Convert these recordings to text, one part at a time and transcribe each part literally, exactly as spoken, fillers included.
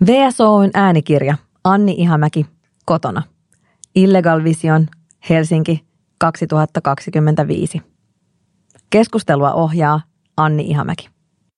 V S O:n äänikirja Anni Ihamäki, kotona. Illegal Vision, Helsinki, kaksituhattakaksikymmentäviisi. Keskustelua ohjaa Anni Ihamäki.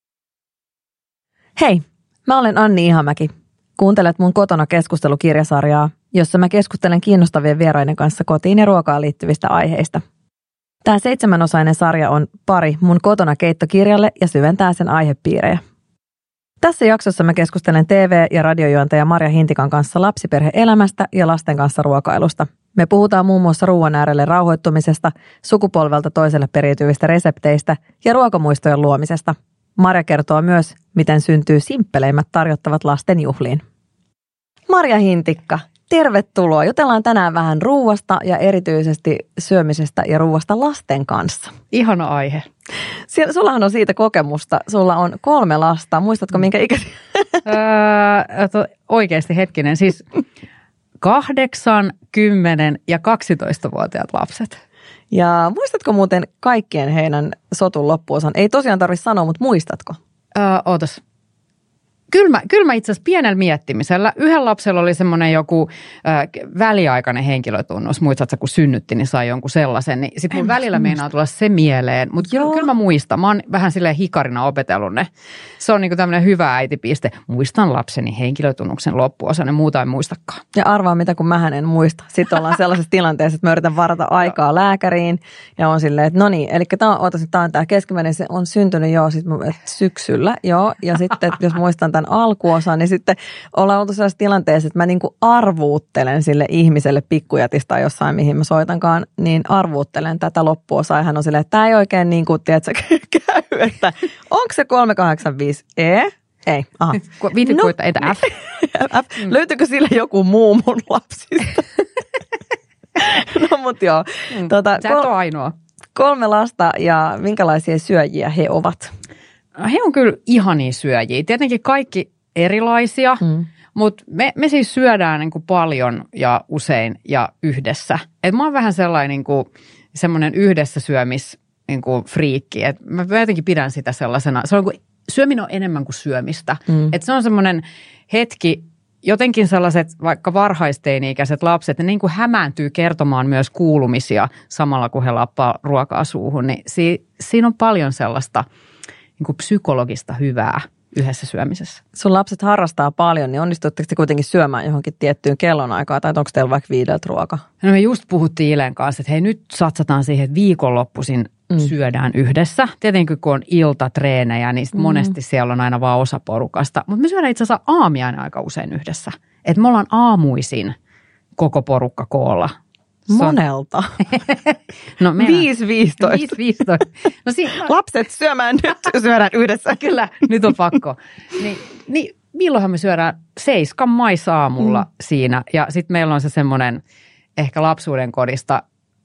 Hei, mä olen Anni Ihamäki. Kuuntelet mun kotona keskustelukirjasarjaa, jossa mä keskustelen kiinnostavien vieraiden kanssa kotiin ja ruokaan liittyvistä aiheista. Tämä seitsemänosainen sarja on pari mun kotona keittokirjalle ja syventää sen aihepiirejä. Tässä jaksossa mä keskustelen T V- ja radiojuontaja Marja Hintikan kanssa lapsiperhe-elämästä ja lasten kanssa ruokailusta. Me puhutaan muun muassa ruoan äärelle rauhoittumisesta, sukupolvelta toiselle periytyvistä resepteistä ja ruokamuistojen luomisesta. Marja kertoo myös, miten syntyy simppeleimmät tarjottavat lasten juhliin. Marja Hintikka, tervetuloa. Jutellaan tänään vähän ruuasta ja erityisesti syömisestä ja ruuasta lasten kanssa. Ihana aihe. Sie- sullahan on siitä kokemusta. Sulla on kolme lasta. Muistatko minkä ikäisiä? Öö, to, oikeasti hetkinen. Siis kahdeksan, kymmenen ja kaksitoistavuotiaat lapset. Ja muistatko muuten kaikkien heidän sotun loppuosan? Ei tosiaan tarvitse sanoa, mutta muistatko? Öö, ootas. Kyllä mä, kyllä mä itse asiassa pienellä miettimisellä. Yhden lapsella oli semmoinen joku äh, väliaikainen henkilötunnus. Muistatko, kun synnytti, niin sai jonkun sellaisen. Niin sitten mun välillä meinaa tulla se mieleen. Mutta kyllä, kyllä mä muistan. Mä oon vähän silleen hikarina opetellut ne. Se on niinku tämmöinen hyvä äitipiste. Muistan lapseni henkilötunnuksen loppuosan ja muuta en muistakaan. Ja arvaa mitä, kun mähän en muista. Sitten ollaan sellaisessa tilanteessa, että mä yritän varata aikaa lääkäriin. Ja on silleen, että no niin, eli tämä on, tää on tämä keskimmäinen, se on syntynyt jo sit, syksyllä. Joo, ja sitten jos muistan tämän alkuosan, niin sitten ollaan oltu sellaisessa tilanteessa, että mä niinku arvuuttelen sille ihmiselle pikkujätistä jossain, mihin mä soitankaan, niin arvuuttelen tätä loppuosaa. Ja hän on silleen, että tämä ei oikein niin kuin, tiedätkö, käy, että onko se kolme kahdeksan viisi E? Ei. Aha. Viitit koittaa, entä F? F. Löytyykö sille joku muu mun lapsista? No mut joo. Mm, tuota, sä et kol- ole ainoa. Kolme lasta ja minkälaisia syöjiä he ovat? He on kyllä ihania syöjiä. Tietenkin kaikki erilaisia, mm. mutta me, me siis syödään niin kuin paljon ja usein ja yhdessä. Et mä oon vähän sellainen niin kuin, semmoinen yhdessä syömis niin kuin friikki. Et mä jotenkin pidän sitä sellaisena. Se on kuin, syöminen on enemmän kuin syömistä. Mm. Et se on semmoinen hetki, jotenkin sellaiset vaikka varhaisteini-ikäiset lapset, ne niin kuin hämääntyy kertomaan myös kuulumisia samalla kun he lappaa ruokaa suuhun. Niin si, siinä on paljon sellaista niin kuin psykologista hyvää yhdessä syömisessä. Sun lapset harrastaa paljon, niin onnistutteko te kuitenkin syömään johonkin tiettyyn kellonaikaan, tai onko teillä vaikka viideltä ruoka? No me just puhuttiin Ilen kanssa, että hei nyt satsataan siihen, että viikonloppuisin mm. syödään yhdessä. Tietenkin kun on iltatreenejä, niin sit mm. monesti siellä on aina vaan osa porukasta. Mutta me syödään itse asiassa aamiainen aika usein yhdessä. Että me ollaan aamuisin koko porukka koolla. Monelta. No viisi viisitoista. viisi viisitoista. No si- Lapset syömään nyt, syödään yhdessä. Kyllä, nyt on pakko. Niin, niin milloinhan me syödään seiskan maisaamulla mm. siinä. Ja sitten meillä on se semmoinen ehkä lapsuuden kodista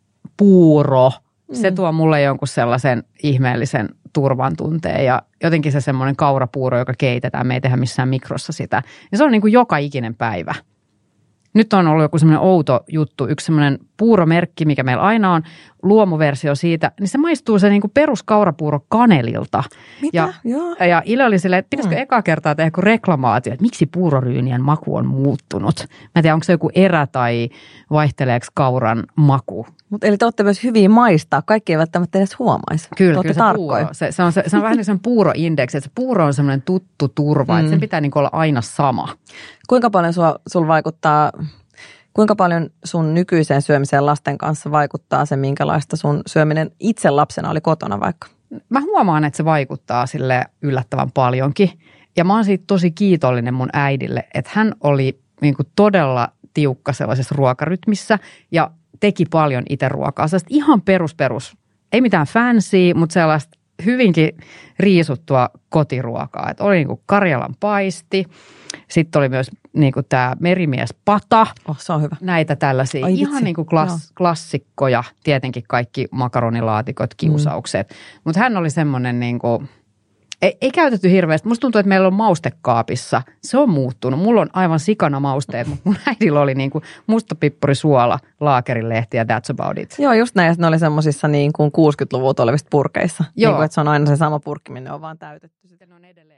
puuro. Se mm. tuo mulle jonkun sellaisen ihmeellisen turvan tunteen. Ja jotenkin se semmoinen kaurapuuro, joka keitetään. Me ei tehdä missään mikrossa sitä. Ja se on niin kuin joka ikinen päivä. Nyt on ollut joku semmoinen outo juttu, yksi semmoinen puuromerkki, mikä meillä aina on, luomuversio siitä, niin se maistuu se niinku peruskaurapuuro kanelilta. Mitä? Ja, Joo. ja Ile oli silleen, että pitäisikö mm. eka kertaa tehdä joku reklamaatio, että miksi puuroryynien maku on muuttunut. Mä en tiedä, onko se joku erä tai vaihteleeko kauran maku. Mut eli te olette myös hyviä maistaa, kaikki ei välttämättä edes huomaisi. Kyllä, kyllä se puuro. Se, se, on, se, se on vähän niin kuin puuroindeksi, että se puuro on semmoinen tuttu turva, mm. että sen pitää niin olla aina sama. Kuinka paljon sua, sul vaikuttaa, kuinka paljon sun nykyiseen syömiseen lasten kanssa vaikuttaa se, minkälaista sun syöminen itse lapsena oli kotona vaikka? Mä huomaan, että se vaikuttaa sille yllättävän paljonkin. Ja mä oon siitä tosi kiitollinen mun äidille, että hän oli niin kuin todella tiukka sellaisessa ruokarytmissä ja teki paljon itse ruokaa. Sellaista ihan perus perus, ei mitään fancy, mutta sellaista hyvinkin riisuttua kotiruokaa. Että oli niin kuin Karjalan paisti, sitten oli myös niin kuin tämä merimiespata. Oh, se on hyvä. Näitä tällaisia Ai, ihan niin kuin klass, klassikkoja. Tietenkin kaikki makaronilaatikot, kiusaukset. Mm. Mutta hän oli semmoinen niin kuin, ei, ei käytetty hirveästi. Musta tuntuu, että meillä on maustekaapissa. Se on muuttunut. Mulla on aivan sikana mausteet, mutta mun äidillä oli niin kuin mustapippurisuola, laakerilehti ja that's about it. Joo, just näin. Ne oli semmoisissa niin kuin kuusikymmentäluvulta olevista purkeissa. Joo. Niin kuin, että se on aina se sama purkki, minne on vaan täytetty. Sitten on edelleen